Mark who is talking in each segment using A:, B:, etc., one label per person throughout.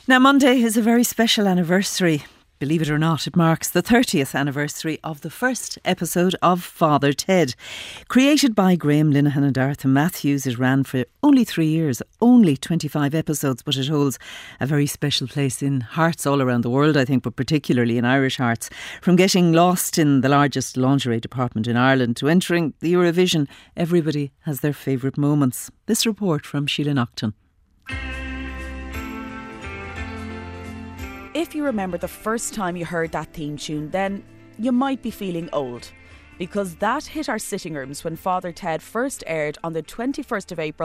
A: Now, Monday is a very special anniversary. Believe it or not, it marks the 30th anniversary of the first episode of Father Ted. Created by Graham Linehan and Arthur Matthews, it ran for only 3 years, only 25 episodes, but it holds a very special place in hearts all around the world, I think, but particularly in Irish hearts. From getting lost in the largest lingerie department in Ireland to entering the Eurovision, everybody has their favourite moments. This report from Sheila Naughton.
B: If you remember the first time you heard that theme tune, then you might be feeling old, because that hit our sitting rooms when Father Ted first aired on the 21st of April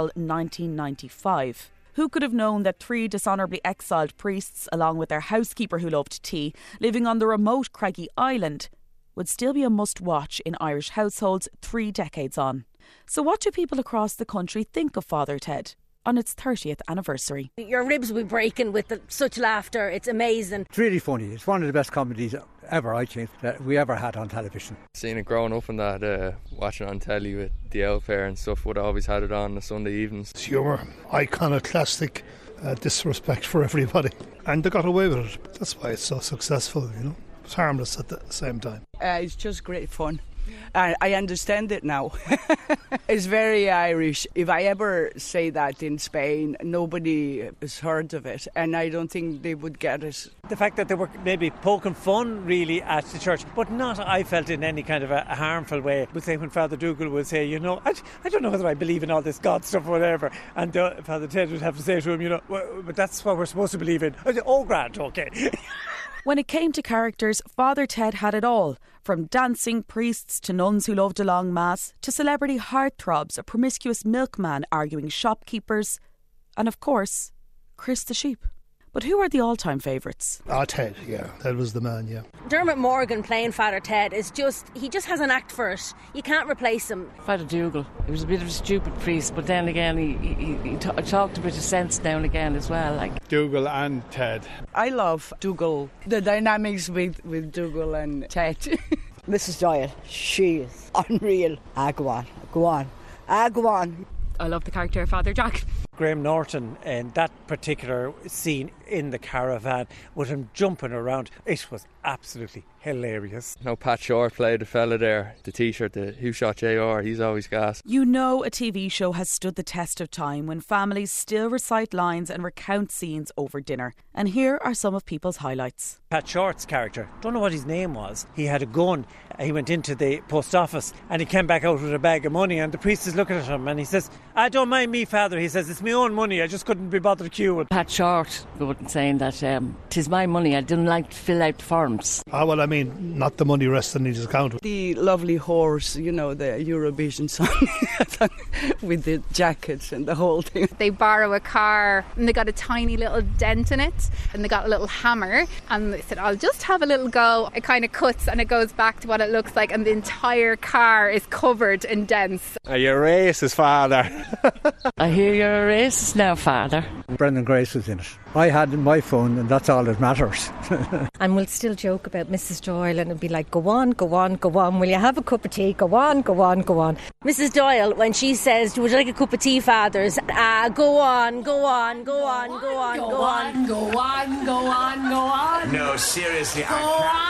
B: 1995. Who could have known that 3 dishonourably exiled priests, along with their housekeeper who loved tea, living on the remote Craggy Island, would still be a must-watch in Irish households 3 decades on? So what do people across the country think of Father Ted on its 30th anniversary?
C: Your ribs will be breaking with such laughter. It's amazing.
D: It's really funny. It's one of the best comedies ever, I think, that we ever had on television.
E: Seeing it growing up and that, watching it on telly with the Owl Fair and stuff, would always had it on Sunday evenings.
F: It's humour, iconoclastic, disrespect for everybody. And they got away with it. That's why it's so successful, you know. It's harmless at the same time.
G: It's just great fun. I understand it now. It's very Irish. If I ever say that in Spain, nobody has heard of it, and I don't think they would get it.
H: The fact that they were maybe poking fun really at the church, but not, I felt, in any kind of a harmful way. Would say when Father Dougal would say, you know, I don't know whether I believe in all this God stuff or whatever, and Father Ted would have to say to him, you know, well, but that's what we're supposed to believe in. I said, oh, grand, okay.
B: When it came to characters, Father Ted had it all. From dancing priests to nuns who loved a long mass, to celebrity heartthrobs, a promiscuous milkman arguing shopkeepers, and of course, Chris the sheep. But who are the all-time favourites?
F: Ted, yeah. Ted was the man, yeah.
C: Dermot Morgan playing Father Ted is he just has an act for it. You can't replace him.
I: Father Dougal. He was a bit of a stupid priest, but then again he talked a bit of sense now and again as well. Like
J: Dougal and Ted.
G: I love Dougal. The dynamics with Dougal and Ted.
K: Mrs. Doyle, she is unreal. Go on. Go on.
L: I love the character of Father Jack.
H: Graham Norton, in that particular scene in the caravan with him jumping around, it was absolutely hilarious.
E: No, Pat Short played the fella there, the T-shirt, the Who Shot JR, he's always gas.
B: You know a TV show has stood the test of time when families still recite lines and recount scenes over dinner. And here are some of people's highlights.
H: Pat Short's character, don't know what his name was, he had a gun, he went into the post office and he came back out with a bag of money, and the priest is looking at him and he says, don't mind me, Father, he says, it's my own money, I just couldn't be bothered queuing.
I: Pat Short saying that tis my money, I didn't like to fill out forms.
F: Well, I mean, not the money resting in his account.
G: The lovely horse, you know, the Eurovision song with the jackets and the whole thing.
L: They borrow a car and they got a tiny little dent in it and they got a little hammer and they said, I'll just have a little go. It kind of cuts and it goes back to what it looks like, and the entire car is covered in dents.
J: Are you racist, Father?
I: I hear you're a racist now, Father.
D: Brendan Grace was in it. I had in my phone, and that's all that matters.
M: And we'll still joke about Mrs. Doyle, and it'll be like, go on, will you have a cup of tea? Go on.
C: Mrs. Doyle, when she says, would you like a cup of tea, Fathers? Go on.
N: No, seriously,
O: go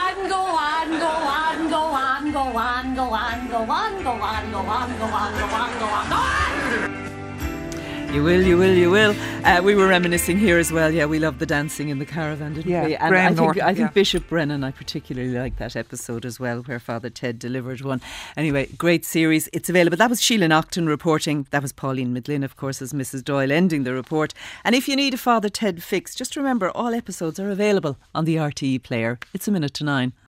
O: on.
A: You will. We were reminiscing here as well. Yeah, we loved the dancing in the caravan, didn't we? And I think Bishop Brennan, I particularly liked that episode as well, where Father Ted delivered one. Anyway, great series. It's available. That was Sheila Naughton reporting. That was Pauline McGlynn, of course, as Mrs. Doyle, ending the report. And if you need a Father Ted fix, just remember all episodes are available on the RTE player. It's 9:01.